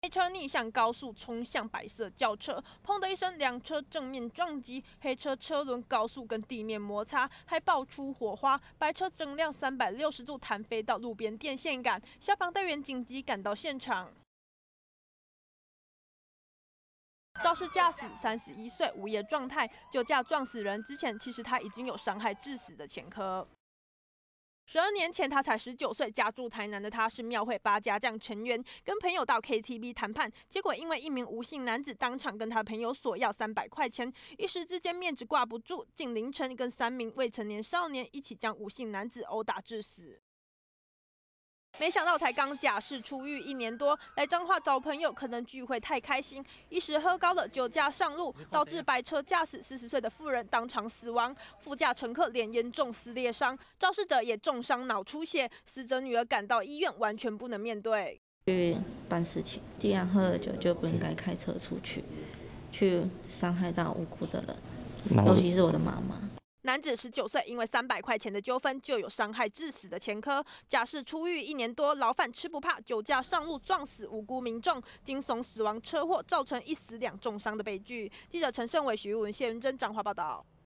黑车逆向高速冲向白色轿车，砰的一声，两车正面撞击，黑车车轮高速跟地面摩擦，还爆出火花，白车整辆360度弹飞到路边电线杆，消防队员紧急赶到现场。肇事驾驶31岁，无业状态，酒驾撞死人之前，其实他已经有伤害致死的前科。12年前，他才19岁，家住台南的他是庙会八家将成员，跟朋友到 KTV 谈判，结果因为一名吴姓男子当场跟他朋友索要300块钱，一时之间面子挂不住，近凌晨跟3名未成年少年一起将吴姓男子殴打致死。没想到才刚假释出狱1年多，来彰化找朋友，可能聚会太开心，一时喝高了，酒驾上路，导致白车驾驶40岁的妇人当场死亡，副驾乘客脸严重撕裂伤，肇事者也重伤脑出血，死者女儿赶到医院，完全不能面对。 去办事情，既然喝了酒，就不应该开车出去，去伤害到无辜的人，尤其是我的妈妈。 男子19岁，因为300块钱的纠纷就有伤害致死的前科，假释出狱1年多，牢饭吃不怕，酒驾上路撞死无辜民众，惊悚死亡车祸造成1死2重伤的悲剧。记者陈胜伟、许玉文、谢云珍彰化报道。